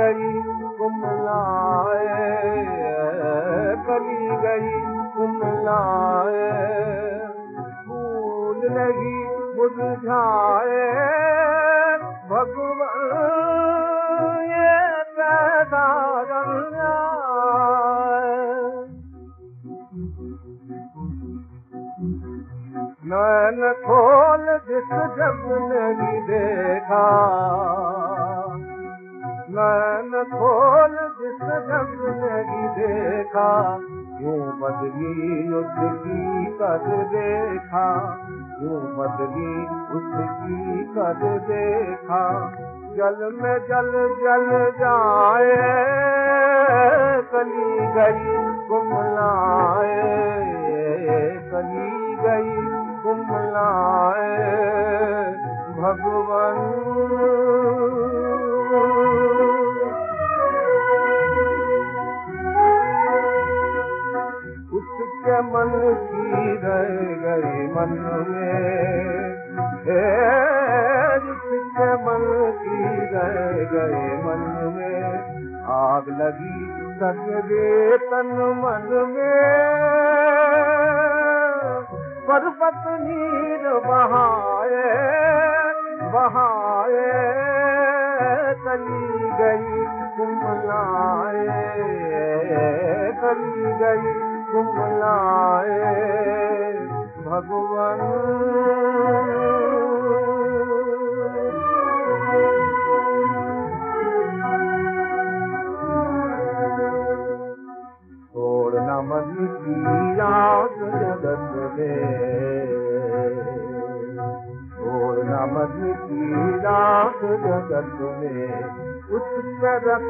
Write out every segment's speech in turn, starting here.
गई कुमलाए, कली गई कुमलाए, फूल नहीं मुरझाए, भगवान ये कैसा अन्याय। नैन खोल जिस जब नहीं देखा, नैन खोल जिस जब नहीं देखा, यूं बदली उसकी कद देखा, यूं बदली उसकी कद देखा। जल में जल जल जाए, कली गई कुमलाए, कली गई कुमलाए, भगवान उसके मन की रह गई मन में, उसके मन की रह गए मन में, आग लगी सगरे तन मन में, पर्वत नीर बहाए, बहाए, चली गई कुमलाए, चली गई कुमलाए, भगवान तोड़ना मन की याद जगत में, तोड़ना मन की याद जगत में, उस पर रख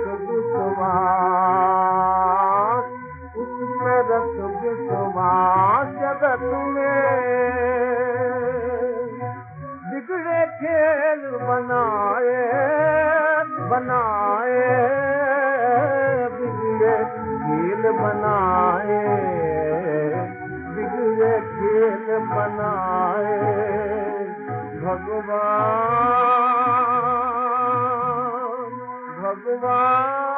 विश्वास, उस पर रख विश्वास जगत में, बिगड़े खेल बनाए, बनाए, बिगड़े खेल बनाए, बिगड़े खेल बनाए, भगवान भगवान